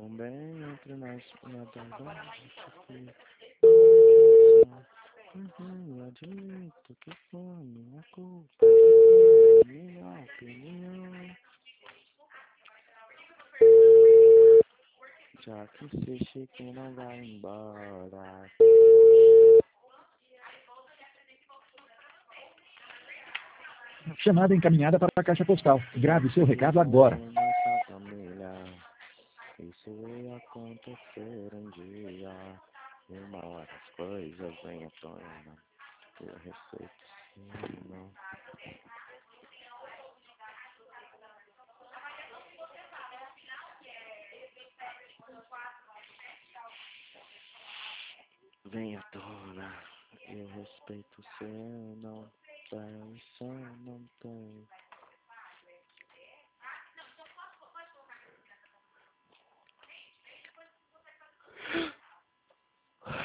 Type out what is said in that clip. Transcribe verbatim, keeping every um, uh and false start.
Também entre nós, nada vai. Uhum, admito que foi minha culpa, minha opinião. Já que insiste que não vai embora. Chamada encaminhada para a caixa postal. Grave seu recado agora. Nossa família, isso ia acontecer um dia. Uma hora as coisas vêm à tona. Eu receito sim, não. Vem à tona. Eu respeito seu não. Traição não tem.